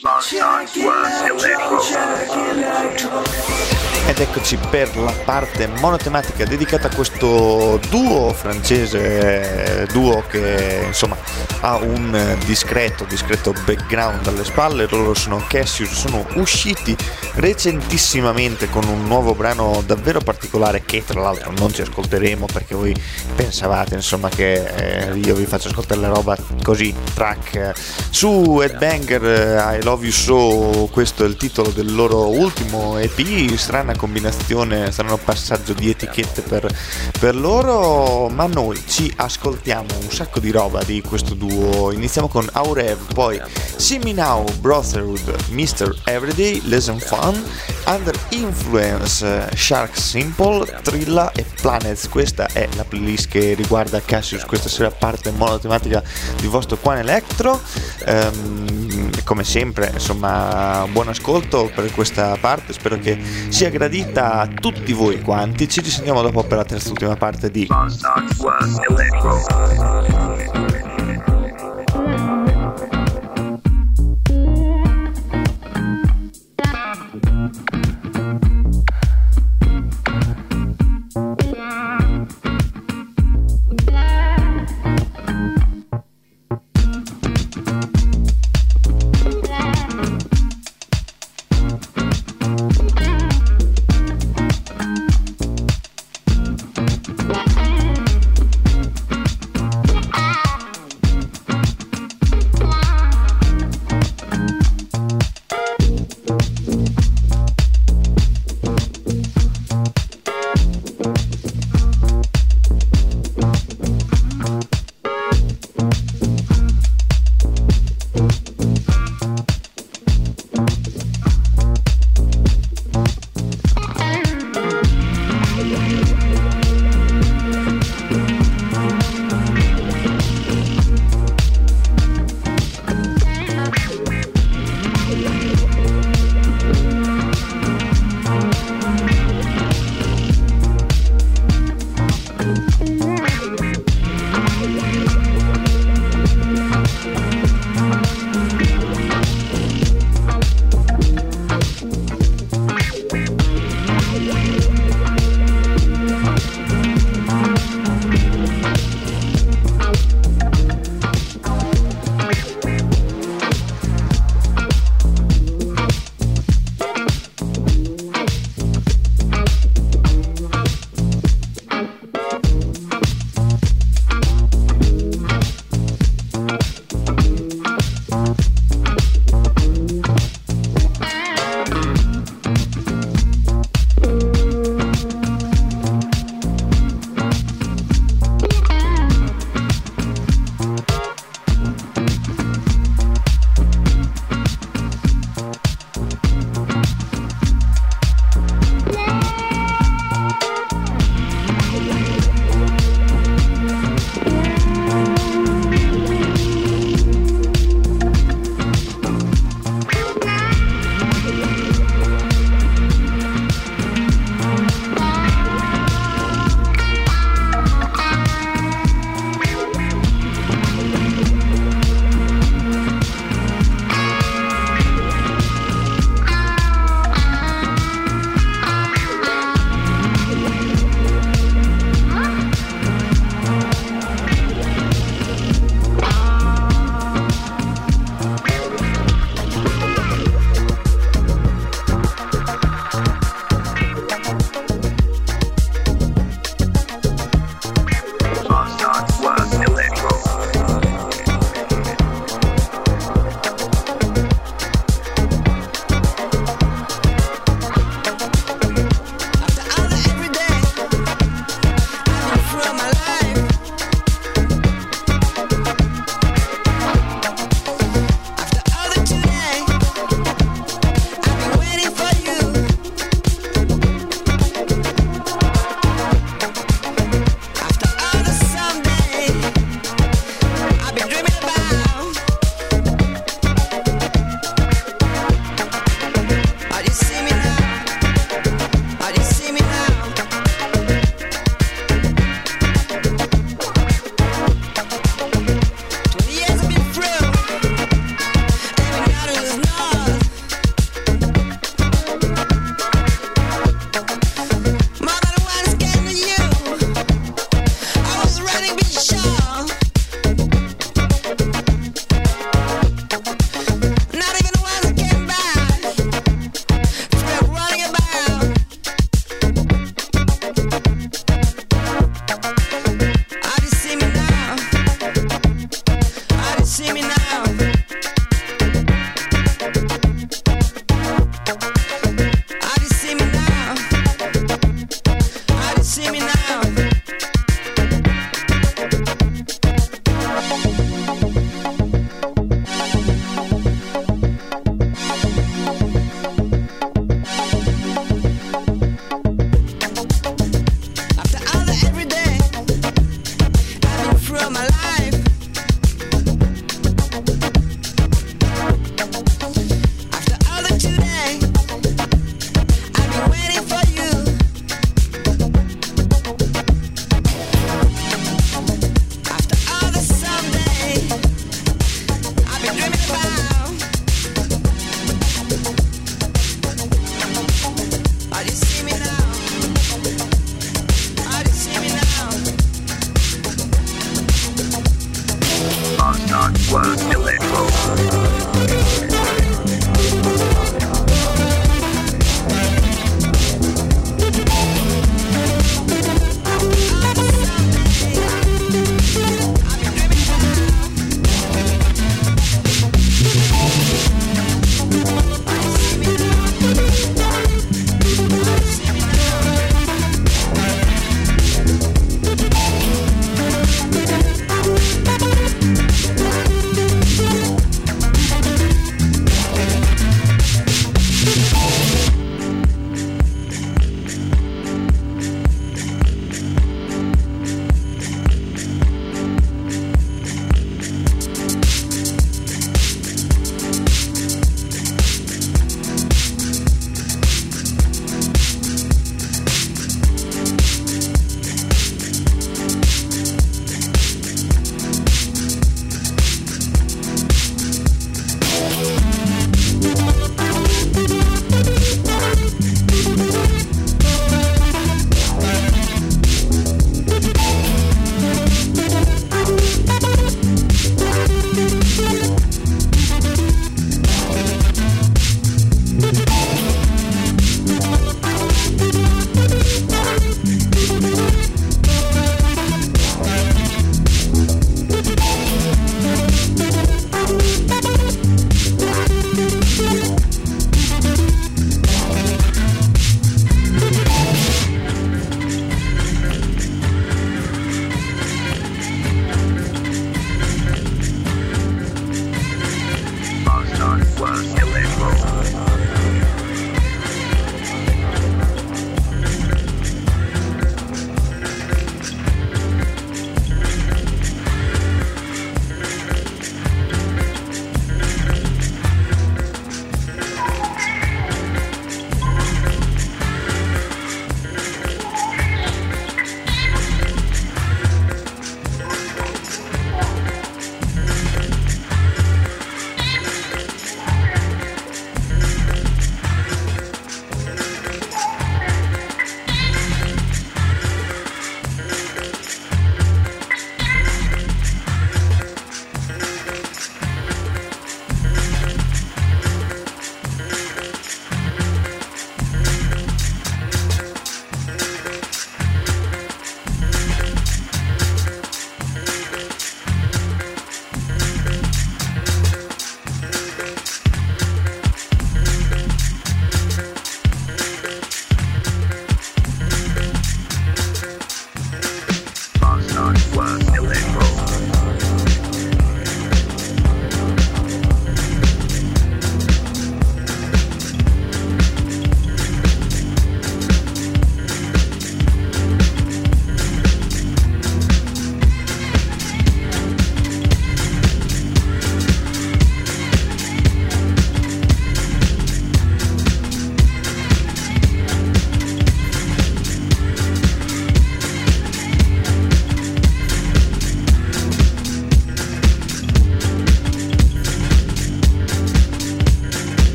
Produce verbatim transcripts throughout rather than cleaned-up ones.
Ed eccoci per la parte monotematica dedicata a questo duo francese, duo che insomma ha un discreto, discreto background alle spalle. Loro sono Cassius, sono usciti recentissimamente con un nuovo brano davvero particolare che tra l'altro non ci ascolteremo perché voi pensavate insomma che eh, io vi faccio ascoltare la roba così, track su Headbanger, I Love You So. Questo è il titolo del loro ultimo E P, strana combinazione, strano passaggio di etichette per, per loro, ma noi ci ascoltiamo un sacco di roba di questo duo. Iniziamo con Aurev, poi See Me Now, Brotherhood, mister Everyday, Lesson Fun, Under Influence, Shark Simple, Trilla e Planets. Questa è la playlist che riguarda Cassius questa sera, parte monotematica di vostro Quan Electro. Um, come sempre insomma buon ascolto per questa parte, spero che sia gradita a tutti voi quanti. Ci risentiamo dopo per la terza e ultima parte di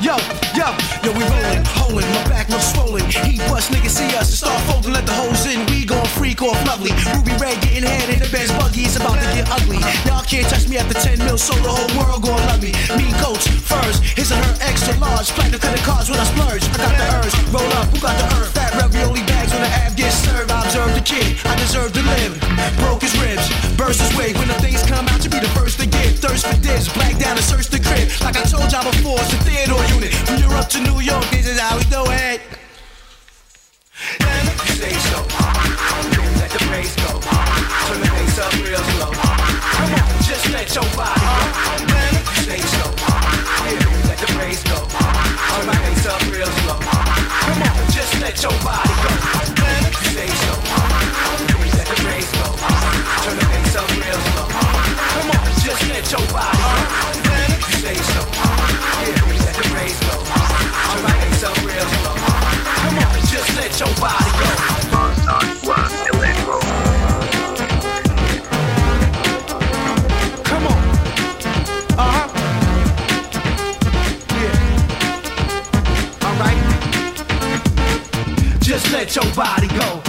Yo, yo, yo, we rollin', holdin', my back looks swollen. He bust, niggas see us and start folding, let the hoes in. We gon' freak off lovely. Ruby Red getting head in the Benz buggy, it's about to get ugly. Y'all can't touch me after ten mil, so the whole world gon' love me. Mean coats, furs, his and her extra large. Platinum credit cards when I splurge. I got the urge, roll up, who got the earth? Fat ravioli bags when the ab gets served. I observe the kid, I deserve to live. Broke his ribs, burst his wig. When the things come out, to be the first to give. Thirst for dibs, black down and search the crib. Like I told y'all before, it's a Theodore unit. From Europe to New York, this is how we do it. Say so, let the bass go. Turn the bass up real slow. Come on, just let your body go. Say so, let the bass go. Turn the bass up real slow. Come on, just let your body go. Say so, let the bass go. Turn the bass up real slow. Come on, just let your body go. Say so, let the bass go. Turn the bass up real slow. Come on, just let your body go. Come on. Uh-huh. Yeah. All right. Just let your body go.